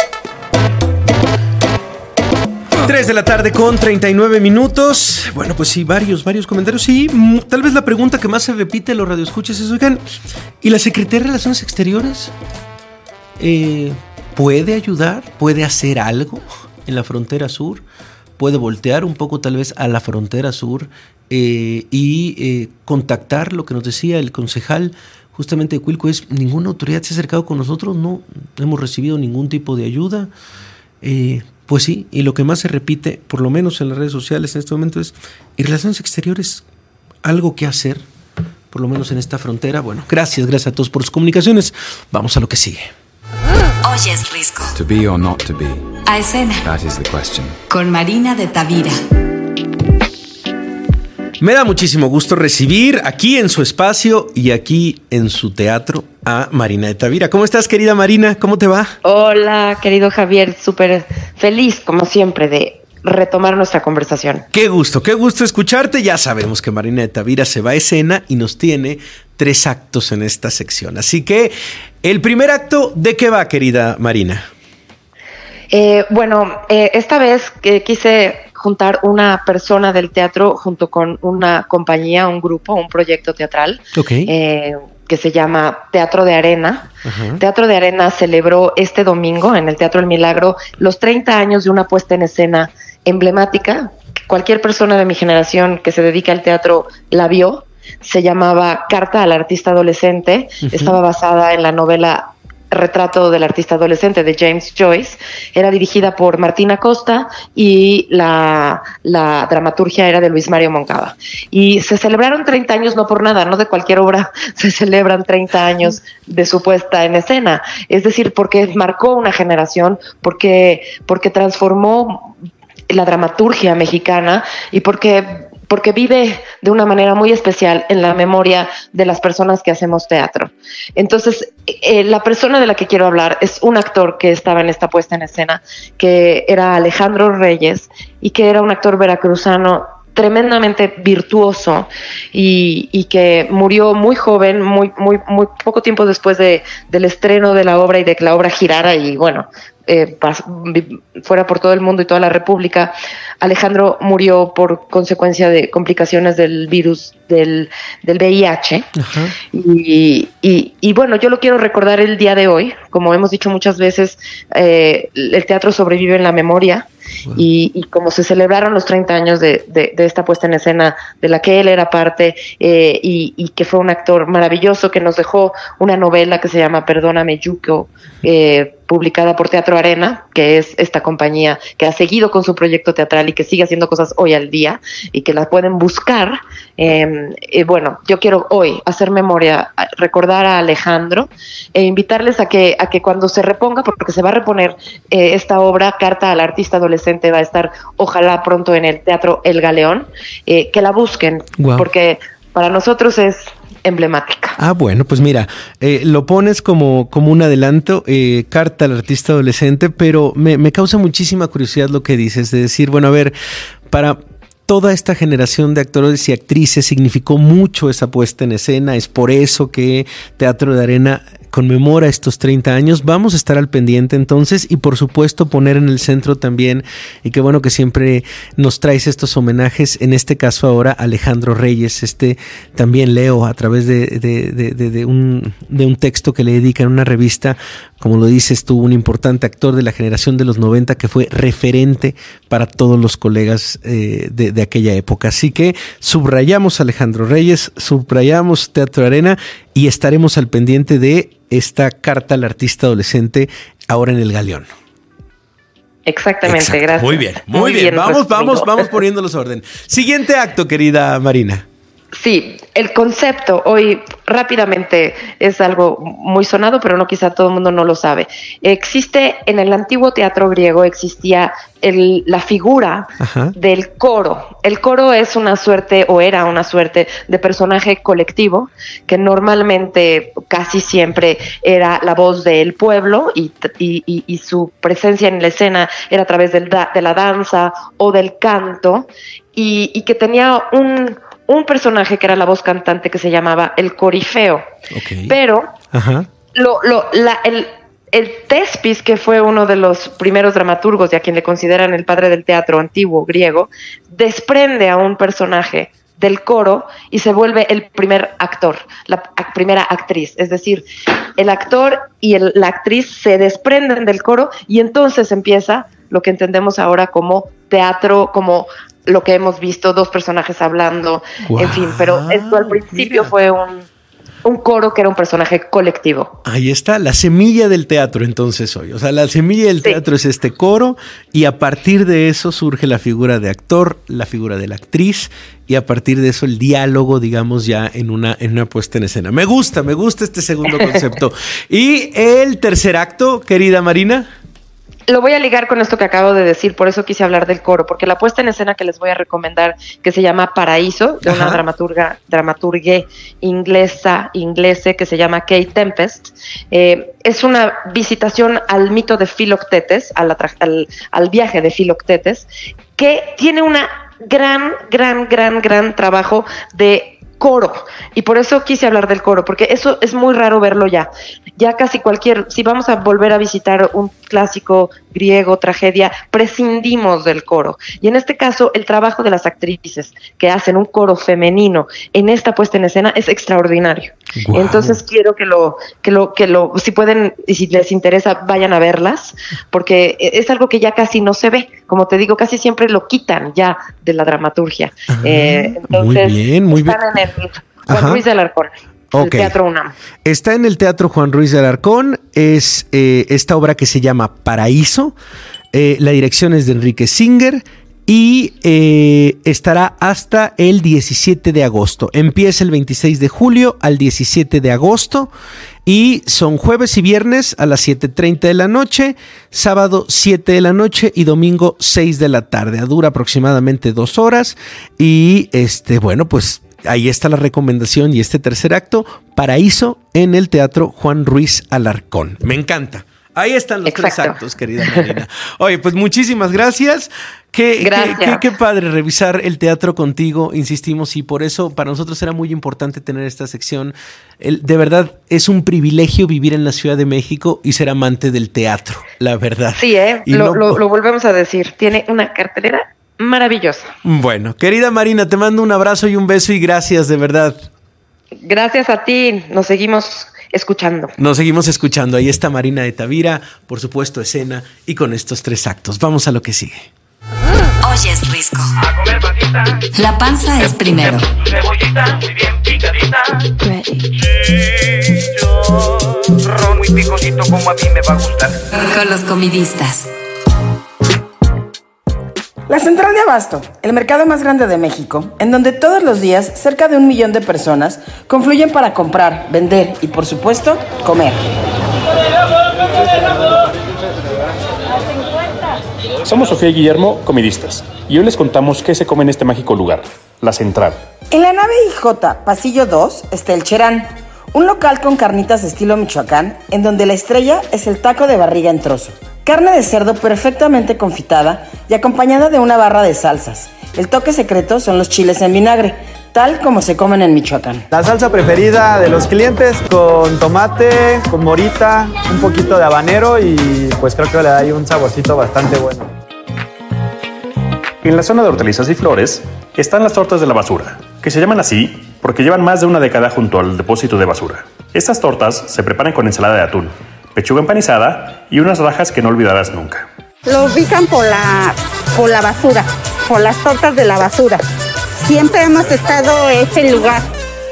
tres de la tarde con treinta y nueve minutos. Bueno, pues sí, varios, varios comentarios. Sí, mm, tal vez la pregunta que más se repite en los radioescuchas es, oigan, ¿y la Secretaría de Relaciones Exteriores eh, puede ayudar? ¿Puede hacer algo en la frontera sur? ¿Puede voltear un poco tal vez a la frontera sur eh, y eh, contactar lo que nos decía el concejal justamente de Cuilco? Es, ninguna autoridad se ha acercado con nosotros, no hemos recibido ningún tipo de ayuda. Eh, Pues sí, y lo que más se repite, por lo menos en las redes sociales en este momento, es, ¿y Relaciones Exteriores algo que hacer? Por lo menos en esta frontera. Bueno, gracias, gracias a todos por sus comunicaciones. Vamos a lo que sigue. Oyes Risco. To be or not to be. A escena. That is the question. Con Marina de Tavira. Me da muchísimo gusto recibir aquí en su espacio y aquí en su teatro a Marina de Tavira. ¿Cómo estás, querida Marina? ¿Cómo te va? Hola, querido Javier. Súper feliz, como siempre, de retomar nuestra conversación. Qué gusto, qué gusto escucharte. Ya sabemos que Marina de Tavira se va a escena y nos tiene tres actos en esta sección. Así que, el primer acto, ¿de qué va, querida Marina? Eh, bueno, eh, esta vez que quise juntar una persona del teatro junto con una compañía, un grupo, un proyecto teatral, okay. eh, que se llama Teatro de Arena. Uh-huh. Teatro de Arena celebró este domingo en el Teatro El Milagro los treinta años de una puesta en escena emblemática. Cualquier persona de mi generación que se dedica al teatro la vio. Se llamaba Carta al Artista Adolescente. Uh-huh. Estaba basada en la novela Retrato del Artista Adolescente de James Joyce. Era dirigida por Martín Acosta y la, la dramaturgia era de Luis Mario Moncada. Y se celebraron treinta años, no por nada, no de cualquier obra se celebran treinta años de su puesta en escena. Es decir, porque marcó una generación, porque, porque transformó la dramaturgia mexicana y porque... porque vive de una manera muy especial en la memoria de las personas que hacemos teatro. Entonces, eh, la persona de la que quiero hablar es un actor que estaba en esta puesta en escena, que era Alejandro Reyes, y que era un actor veracruzano tremendamente virtuoso y, y que murió muy joven, muy, muy, muy poco tiempo después de, del estreno de la obra y de que la obra girara y bueno, eh, pas, fuera por todo el mundo y toda la República. Alejandro murió por consecuencia de complicaciones del virus del, del V I H. Ajá. Y, y, y bueno, yo lo quiero recordar el día de hoy. Como hemos dicho muchas veces, eh, el teatro sobrevive en la memoria. Wow. Y, y como se celebraron los treinta años de, de, de esta puesta en escena de la que él era parte eh, y, y que fue un actor maravilloso que nos dejó una novela que se llama Perdóname Yuko, eh, publicada por Teatro Arena, que es esta compañía que ha seguido con su proyecto teatral y que sigue haciendo cosas hoy al día y que la pueden buscar. Eh, eh, bueno, yo quiero hoy hacer memoria, recordar a Alejandro e invitarles a que, a que cuando se reponga, porque se va a reponer eh, esta obra, Carta al Artista Adolescente, va a estar ojalá pronto en el Teatro El Galeón, eh, que la busquen, wow. Porque para nosotros es emblemática. Ah, bueno, pues mira, eh, lo pones como, como un adelanto, eh, Carta al Artista Adolescente, pero me, me causa muchísima curiosidad lo que dices, de decir, bueno, a ver, para toda esta generación de actores y actrices significó mucho esa puesta en escena, es por eso que Teatro de Arena conmemora estos treinta años. Vamos a estar al pendiente entonces y por supuesto poner en el centro también, y qué bueno que siempre nos traes estos homenajes, en este caso ahora Alejandro Reyes, este también leo a través de, de, de, de, de, un, de un texto que le dedica en una revista, como lo dices tú, un importante actor de la generación de los noventa que fue referente para todos los colegas eh, de, de aquella época. Así que subrayamos a Alejandro Reyes, subrayamos Teatro Arena y estaremos al pendiente de esta Carta al Artista Adolescente ahora en el Galeón. Exactamente, Exacto. Gracias. Muy bien, muy, muy bien. bien. Vamos, vamos, vamos poniéndolos a orden. Siguiente acto, querida Marina. Sí, el concepto hoy rápidamente es algo muy sonado, pero no quizá todo el mundo no lo sabe. Existe en el antiguo teatro griego existía el, la figura Ajá. del coro. El coro es una suerte o era una suerte de personaje colectivo que normalmente casi siempre era la voz del pueblo y, y, y, y su presencia en la escena era a través del da, de la danza o del canto y, y que tenía un un personaje que era la voz cantante que se llamaba el corifeo. Okay. Pero Ajá. Lo, lo, la, el, el Thespis, que fue uno de los primeros dramaturgos y a quien le consideran el padre del teatro antiguo griego, desprende a un personaje del coro y se vuelve el primer actor, la a, primera actriz. Es decir, el actor y el, la actriz se desprenden del coro y entonces empieza lo que entendemos ahora como teatro, como lo que hemos visto, dos personajes hablando, wow, en fin, pero esto al principio mira. fue un, un coro que era un personaje colectivo. Ahí está, la semilla del teatro entonces hoy, o sea, la semilla del sí. teatro es este coro y a partir de eso surge la figura de actor, la figura de la actriz y a partir de eso el diálogo, digamos, ya en una, en una puesta en escena. Me gusta, me gusta este segundo concepto. Y el tercer acto, querida Marina. Lo voy a ligar con esto que acabo de decir, por eso quise hablar del coro, porque la puesta en escena que les voy a recomendar, que se llama Paraíso, de Ajá. una dramaturga, dramaturgue inglesa, inglese, que se llama Kate Tempest, eh, es una visitación al mito de Filoctetes, al, al, al viaje de Filoctetes, que tiene una gran, gran, gran, gran trabajo de coro, y por eso quise hablar del coro, porque eso es muy raro verlo ya. Ya casi cualquier, si vamos a volver a visitar un clásico griego, tragedia, prescindimos del coro. Y en este caso, el trabajo de las actrices que hacen un coro femenino en esta puesta en escena es extraordinario. Wow. Entonces quiero que lo, que lo, que lo, si pueden y si les interesa, vayan a verlas, porque es algo que ya casi no se ve. Como te digo, casi siempre lo quitan ya de la dramaturgia. Ah, eh, muy entonces, bien, muy bien. Están en el Juan Ajá. Ruiz de Alarcón. El okay. Teatro UNAM. Está en el Teatro Juan Ruiz de Alarcón. Es eh, esta obra que se llama Paraíso. Eh, la dirección es de Enrique Singer. Y eh, estará hasta el diecisiete de agosto. Empieza el veintiséis de julio al diecisiete de agosto. Y son jueves y viernes a las siete treinta de la noche, sábado siete de la noche y domingo seis de la tarde. Dura aproximadamente dos horas. Y este, bueno, pues ahí está la recomendación y este tercer acto, Paraíso, en el Teatro Juan Ruiz Alarcón. Me encanta. Ahí están los Exacto. tres actos, querida Marina. Oye, pues muchísimas gracias. Qué, gracias. Qué, qué, qué padre revisar el teatro contigo, insistimos, y por eso para nosotros era muy importante tener esta sección. El, de verdad, es un privilegio vivir en la Ciudad de México y ser amante del teatro, la verdad. Sí, ¿eh? Lo, no, lo, lo volvemos a decir. Tiene una cartelera maravillosa. Bueno, querida Marina, te mando un abrazo y un beso y gracias, de verdad. Gracias a ti. Nos seguimos escuchando. Nos seguimos escuchando. Ahí está Marina de Tavira, por supuesto, escena y con estos tres actos. Vamos a lo que sigue. Hoy es Risco. A comer patita. La panza es primero. Cebollita muy bien picadita. Ready. Chicho, ron muy picosito como a mí me va a gustar. Con los comidistas. La Central de Abasto, el mercado más grande de México, en donde todos los días cerca de un millón de personas confluyen para comprar, vender y, por supuesto, comer. Somos Sofía y Guillermo, comidistas, y hoy les contamos qué se come en este mágico lugar, La Central. En la nave I J, pasillo dos, está el Cherán, un local con carnitas de estilo Michoacán, en donde la estrella es el taco de barriga en trozo. Carne de cerdo perfectamente confitada y acompañada de una barra de salsas. El toque secreto son los chiles en vinagre, tal como se comen en Michoacán. La salsa preferida de los clientes con tomate, con morita, un poquito de habanero y pues creo que le da ahí un saborcito bastante bueno. En la zona de hortalizas y flores están las tortas de la basura, que se llaman así porque llevan más de una década junto al depósito de basura. Estas tortas se preparan con ensalada de atún, pechuga empanizada y unas rajas que no olvidarás nunca. Lo ubican por la, por la basura, por las tortas de la basura. Siempre hemos estado en ese lugar.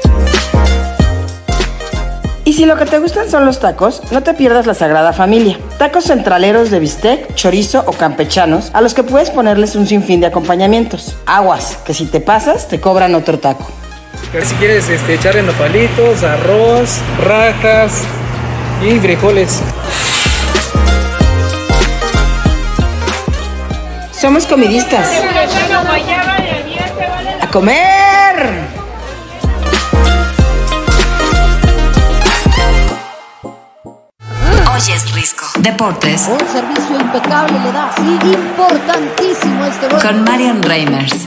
Y si lo que te gustan son los tacos, no te pierdas la Sagrada Familia. Tacos centraleros de bistec, chorizo o campechanos, a los que puedes ponerles un sinfín de acompañamientos. Aguas, que si te pasas, te cobran otro taco. Si quieres este, echarle nopalitos, arroz, rajas y frijoles. Somos comidistas. ¡A comer! Oyes Risco. Deportes. Un servicio impecable le da, sí, importantísimo este gol. Con Marion Reimers.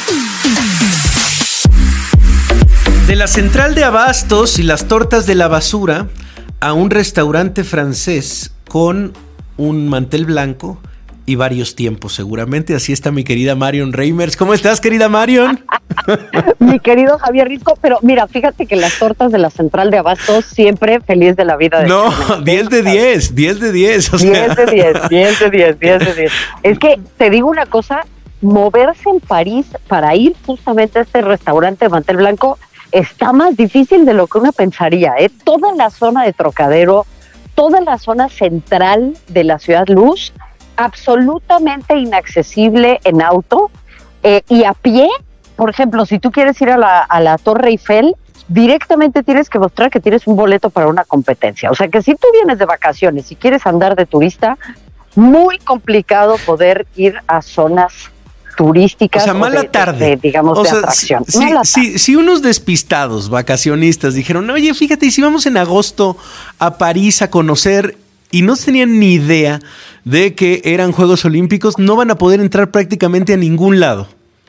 De la central de abastos y las tortas de la basura a un restaurante francés con un mantel blanco y varios tiempos, seguramente. Así está mi querida Marion Reimers. ¿Cómo estás, querida Marion? Mi querido Javier Risco, pero mira, fíjate que las tortas de la central de abastos siempre feliz de la vida. De no, diez de diez, diez de diez. O sea. diez de diez, diez de diez, diez de diez. Es que te digo una cosa, moverse en París para ir justamente a este restaurante de mantel blanco está más difícil de lo que uno pensaría, ¿eh? Toda la zona de Trocadero, toda la zona central de la Ciudad Luz, absolutamente inaccesible en auto, eh, y a pie. Por ejemplo, si tú quieres ir a la, a la Torre Eiffel, directamente tienes que mostrar que tienes un boleto para una competencia. O sea que si tú vienes de vacaciones y quieres andar de turista, muy complicado poder ir a zonas turísticas. O sea, mala de, tarde. De, digamos, o de sea, atracción. Si, si, si, si unos despistados, vacacionistas, dijeron, oye, fíjate, y si vamos en agosto a París a conocer, y no tenían ni idea de que eran Juegos Olímpicos, no van a poder entrar prácticamente a ningún lado.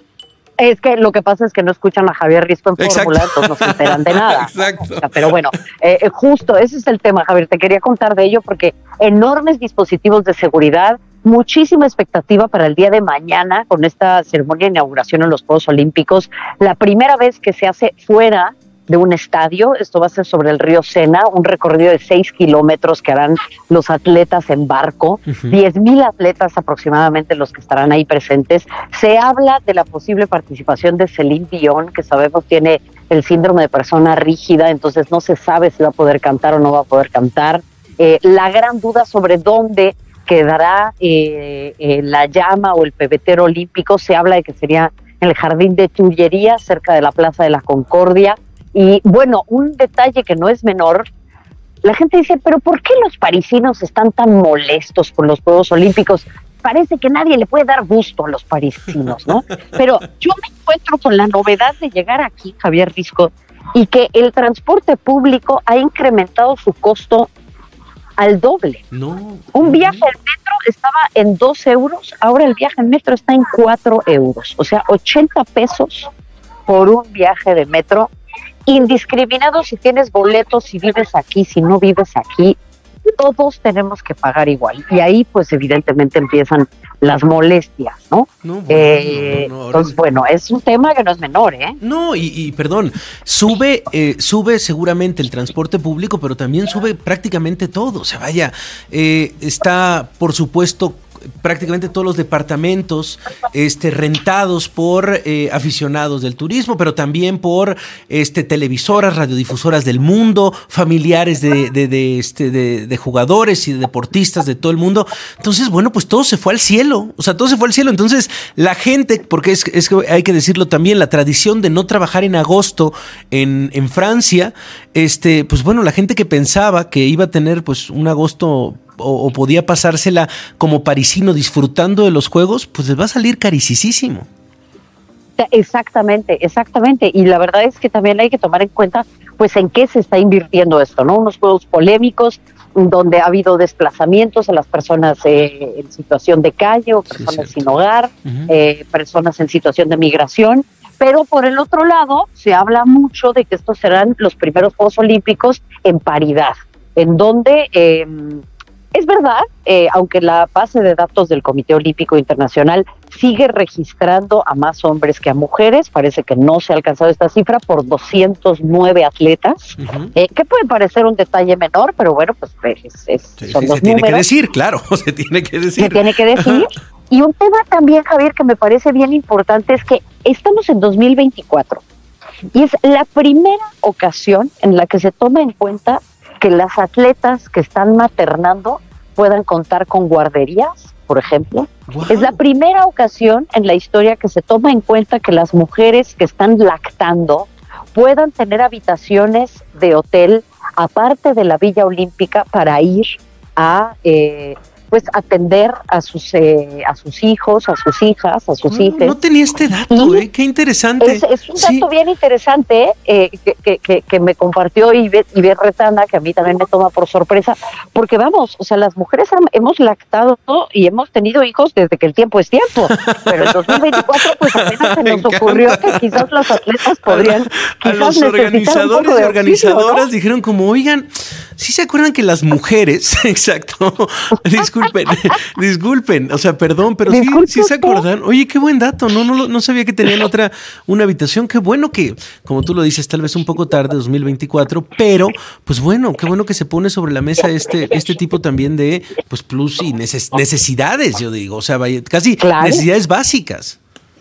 Es que lo que pasa es que no escuchan a Javier Risco en Fórmula, entonces no se enteran de nada. Exacto. O sea, pero bueno, eh, justo ese es el tema, Javier. Te quería contar de ello porque enormes dispositivos de seguridad, muchísima expectativa para el día de mañana con esta ceremonia de inauguración en los Juegos Olímpicos. La primera vez que se hace fuera de un estadio, esto va a ser sobre el río Sena, un recorrido de seis kilómetros que harán los atletas en barco, uh-huh. diez mil atletas aproximadamente los que estarán ahí presentes. Se habla de la posible participación de Celine Dion, que sabemos tiene el síndrome de persona rígida, entonces no se sabe si va a poder cantar o no va a poder cantar. Eh, la gran duda sobre dónde quedará eh, eh, la llama o el pebetero olímpico, se habla de que sería en el Jardín de Tullerías, cerca de la Plaza de la Concordia. Y bueno, un detalle que no es menor, la gente dice, pero ¿por qué los parisinos están tan molestos con los Juegos Olímpicos? Parece que nadie le puede dar gusto a los parisinos, ¿no? Pero yo me encuentro con la novedad de llegar aquí, Javier Risco, y que el transporte público ha incrementado su costo al doble. No. Un viaje en metro estaba en dos euros, ahora el viaje en metro está en cuatro euros, o sea, ochenta pesos por un viaje de metro, indiscriminado si tienes boletos, si vives aquí, si no vives aquí, todos tenemos que pagar igual. Y ahí, pues, evidentemente empiezan las molestias, ¿no? No, bueno, eh, no, no, no. Entonces, bueno, es un tema que no es menor, ¿eh? No, y, y perdón, sube, eh, sube seguramente el transporte público, pero también sube prácticamente todo. O sea, vaya, eh, está, por supuesto, prácticamente todos los departamentos este, rentados por eh, aficionados del turismo, pero también por este, televisoras, radiodifusoras del mundo, familiares de, de, de, este, de, de jugadores y de deportistas de todo el mundo. Entonces, bueno, pues todo se fue al cielo, o sea, todo se fue al cielo. Entonces, la gente, porque es, es que hay que decirlo también, la tradición de no trabajar en agosto en, en Francia, este, pues bueno, la gente que pensaba que iba a tener pues un agosto O, o podía pasársela como parisino disfrutando de los juegos, pues les va a salir caricisísimo. Exactamente, exactamente. Y la verdad es que también hay que tomar en cuenta pues en qué se está invirtiendo esto, ¿no? Unos juegos polémicos donde ha habido desplazamientos a las personas eh, en situación de calle o personas sí, sin hogar, uh-huh. eh, personas en situación de migración. Pero por el otro lado, se habla mucho de que estos serán los primeros Juegos Olímpicos en paridad, en donde... Eh, Es verdad, eh, aunque la base de datos del Comité Olímpico Internacional sigue registrando a más hombres que a mujeres, parece que no se ha alcanzado esta cifra por doscientos nueve atletas, uh-huh. eh, que puede parecer un detalle menor, pero bueno, pues es, es, sí, son sí, los se tiene números. que decir, claro, se tiene que decir. Se tiene que decir. Y un tema también, Javier, que me parece bien importante es que estamos en dos mil veinticuatro y es la primera ocasión en la que se toma en cuenta que las atletas que están maternando puedan contar con guarderías, por ejemplo. Wow. Es la primera ocasión en la historia que se toma en cuenta que las mujeres que están lactando puedan tener habitaciones de hotel aparte de la Villa Olímpica para ir a eh, pues atender a sus eh, a sus hijos, a sus hijas, a sus no, hijas. No tenía este dato, ¿eh? Qué interesante. Es, es un dato sí. bien interesante eh, que, que, que, que me compartió Ivette, Ivette Retana, que a mí también me toma por sorpresa, porque vamos, o sea, las mujeres han, hemos lactado y hemos tenido hijos desde que el tiempo es tiempo, pero en dos mil veinticuatro pues apenas se nos ocurrió que quizás los atletas podrían a, a los organizadores y organizadoras auxilio, ¿no? Dijeron como, oigan, ¿sí se acuerdan que las mujeres, exacto, disculpen, disculpen, o sea, perdón, pero sí, sí se acuerdan, oye, qué buen dato, no, no, no sabía que tenían otra, una habitación, qué bueno que, como tú lo dices, tal vez un poco tarde, dos mil veinticuatro, pero, pues bueno, qué bueno que se pone sobre la mesa este, este tipo también de, pues, plus y neces- necesidades, yo digo, o sea, vaya, casi claro. necesidades básicas.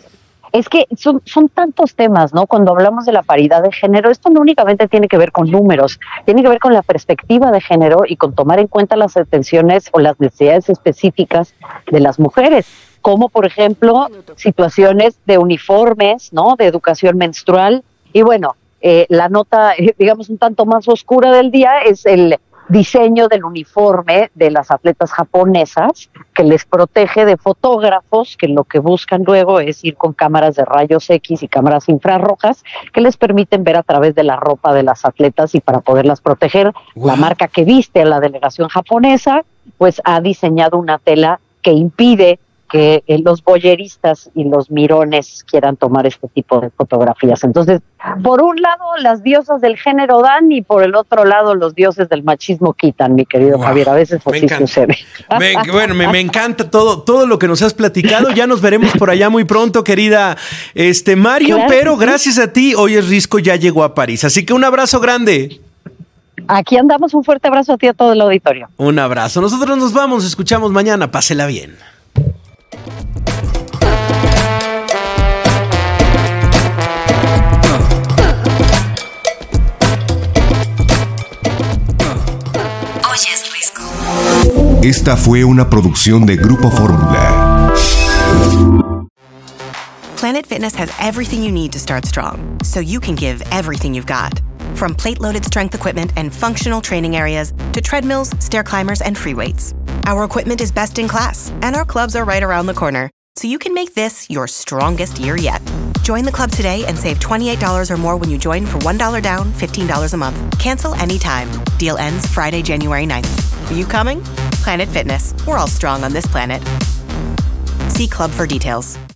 Es que son, son tantos temas, ¿no? Cuando hablamos de la paridad de género, esto no únicamente tiene que ver con números, tiene que ver con la perspectiva de género y con tomar en cuenta las atenciones o las necesidades específicas de las mujeres, como por ejemplo situaciones de uniformes, ¿no? De educación menstrual. Y bueno, eh, la nota, eh, digamos, un tanto más oscura del día es el diseño del uniforme de las atletas japonesas, que les protege de fotógrafos que lo que buscan luego es ir con cámaras de rayos X y cámaras infrarrojas que les permiten ver a través de la ropa de las atletas y para poderlas proteger. Wow. La marca que viste a la delegación japonesa pues ha diseñado una tela que impide que eh, los boyeristas y los mirones quieran tomar este tipo de fotografías. Entonces, por un lado, las diosas del género dan y por el otro lado, los dioses del machismo quitan, mi querido wow. Javier. A veces así sucede. Me, bueno, me, me encanta todo, todo lo que nos has platicado. Ya nos veremos por allá muy pronto, querida este Mario, claro, pero sí. Gracias a ti, hoy el Risco ya llegó a París. Así que un abrazo grande. Aquí andamos, un fuerte abrazo a ti y a todo el auditorio. Un abrazo. Nosotros nos vamos, escuchamos mañana. Pásela bien. Esta fue una producción de Grupo Fórmula. Planet Fitness has everything you need to start strong, so you can give everything you've got. From plate-loaded strength equipment and functional training areas to treadmills, stair climbers, and free weights. Our equipment is best in class, and our clubs are right around the corner, so you can make this your strongest year yet. Join the club today and save twenty-eight dollars or more when you join for one dollar down, fifteen dollars a month. Cancel anytime. Deal ends Friday, January ninth. Are you coming? Planet Fitness. We're all strong on this planet. See club for details.